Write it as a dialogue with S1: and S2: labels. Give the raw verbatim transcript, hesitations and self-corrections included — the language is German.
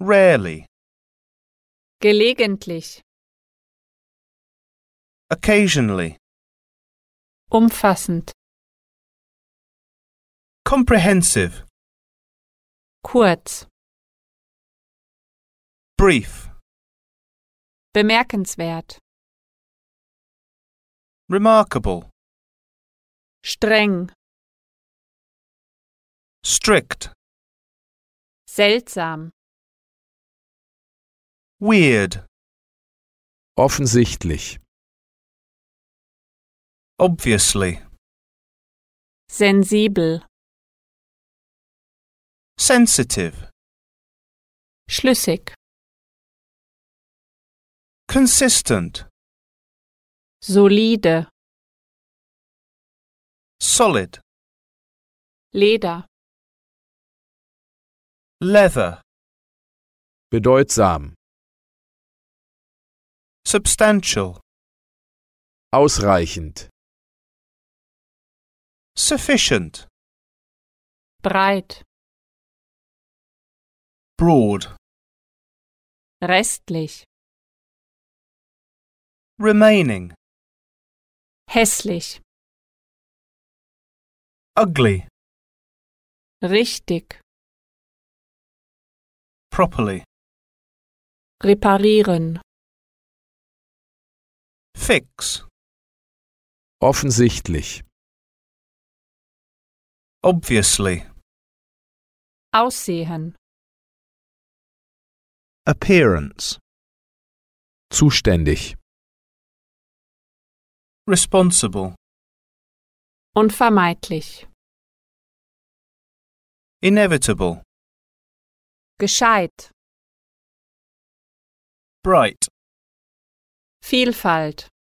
S1: rarely,
S2: gelegentlich,
S1: occasionally,
S2: umfassend,
S1: comprehensive,
S2: kurz,
S1: brief,
S2: bemerkenswert,
S1: remarkable,
S2: streng,
S1: strict,
S2: seltsam,
S1: weird,
S3: offensichtlich,
S1: obviously,
S2: sensibel,
S1: sensitive,
S2: schlüssig,
S1: consistent,
S2: solide,
S1: solid,
S2: Leder,
S1: leather,
S3: bedeutsam,
S1: substantial,
S3: ausreichend,
S1: sufficient,
S2: breit,
S1: broad,
S2: restlich,
S1: remaining,
S2: hässlich,
S1: ugly,
S2: richtig,
S1: properly,
S2: reparieren,
S1: fix,
S3: offensichtlich,
S1: obviously,
S2: aussehen,
S1: appearance,
S3: zuständig,
S1: responsible,
S2: unvermeidlich,
S1: inevitable,
S2: gescheit,
S1: bright,
S2: Vielfalt.